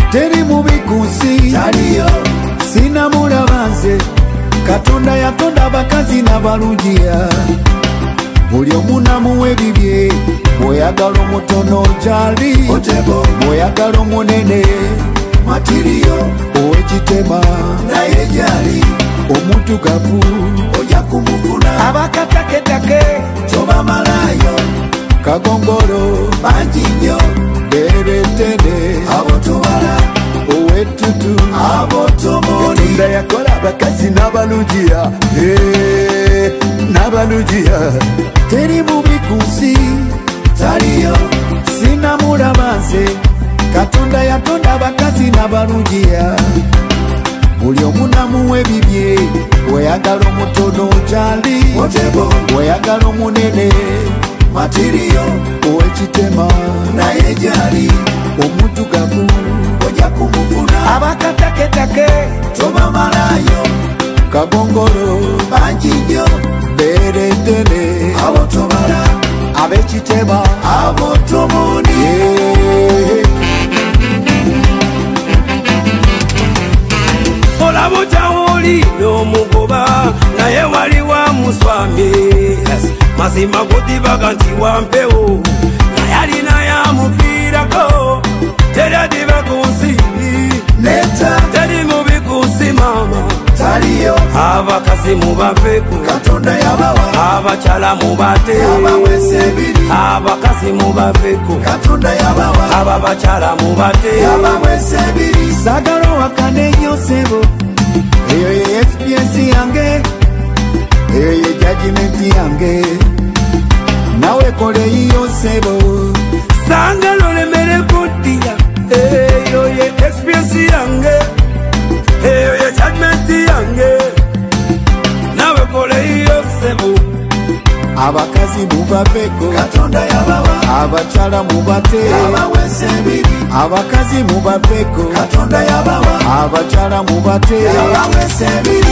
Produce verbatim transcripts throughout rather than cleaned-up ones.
teri mubikusi taliyo sina mulabanze Katonda yatonda abakazi n'abalungiya buli omu namuwa ebibye bw'oyagala omutono gyali otebo bw'oyagala omunene matiriyo ow'ekitema naye gyali omutugavu ojja kumufuna abakataketake tobamalayo kagongolo bangi nnyo beretene abo tobala ow'ettutu abo tomoni Katonda yakola abakazi n'abalungiya eh, n'abalungiya teri mubikusi taliyo sina mulabanze Katonda yatonda abakazi n'abalungiya buli omu namuwa ebibye bw'oyagala omutono gyali otebo bw'oyagala omunene matiriyo ow'ekitema naye gyali omutugavu ojja kumufuna abakataketake tobamalayo kagongolo bangi nnyo beretene abo tobala ab'ekitema abo tomoni yeah. olabo kyawoli n'omugoba naye wali wa muswami mazima godibaga nti wampewo naye alina yamufiirako teri adiba ku nsi leta teri mubikusi mama taliyo abakazi mubaveko Katonda yabawa abakyala mubate yabawesa ebiri abakazi mubaveko Katonda yabawa aba bakyala mubate yabawesa ebiri sagala wakane nnyo sebo eyo ye experience yange eyo ye judgment yange nawe kole yiyo sebo sangalo lemere kuddiya eyo ye experience yange eyo ye judgment yange nawe kole iyo sebo abakazi mubaveko Katonda yabawa abakyala mubate yabawesa ebiri abakazi mubaveko Katonda yabawa abakyala mubate yabawesa ebiri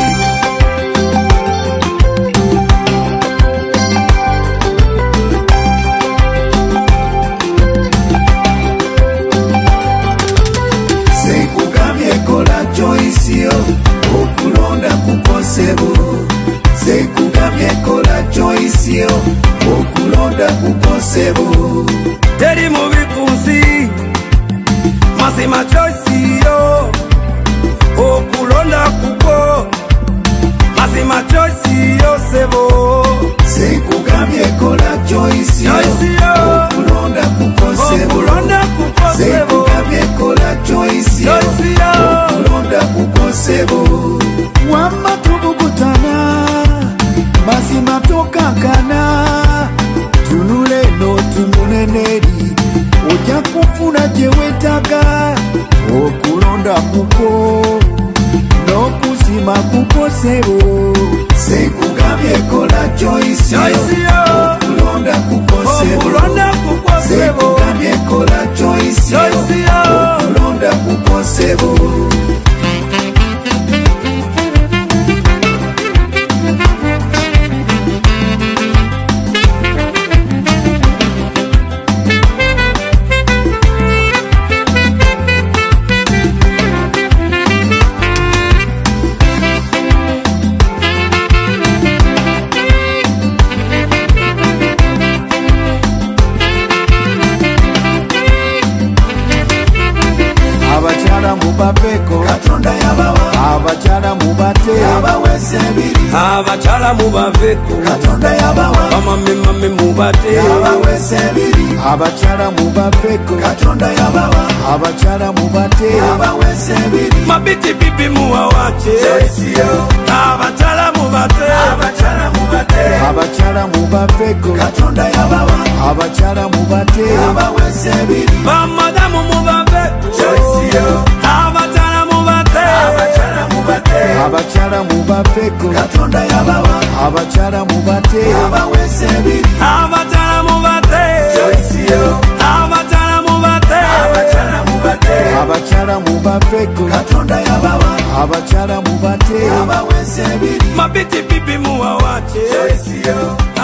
sekugambye kola choisio okulonda kukosebo sekugambye kola choisio okulonda kukosebo teri mubikusi mazima choisiyo okulonda kuko mazima choisiyo sebo sekugambye kola choisio Choisio. okulonda kukosebo okulonda kuko sebo sekugambye kola choisio Choisio. okulonda kukosebo wamma tubugutana mazima tokankana tunule no tumuneneri ojja kufuna gye weetaga okulonda kuko n'okuzima kukosebo sekugambye kola choisio Choisio. okulonda kukosebo okulonda kuko sebo sekugambye kola choisio Choisio. okulonda kukosebo abakyala mubaveko Katonda yabawa abakyala mubate yabawesa ebiri abakyala mubaveko Katonda yabawa bamamemame mubate yabawesa ebiri abakyala mubaveko Katonda yabawa abakyala mubate yabawesa ebiri mabiti bibi muwawache choisio abakyala mubate abakyala mubate abakyala mubaveko Katonda yabawa abakyala mubate yabawesa ebiri bamadamu mubaveko choisio abakyala mubate abakyala mubate abakyala mubaveko Katonda yabawa abakyala mubate yabawesa ebiri abakyala mubate choisio abakyala mubate abakyala mubate abakyala mubaveko Katonda yabawa abakyala mubate yabawesa ebiri mabiti bibi muwawache choisio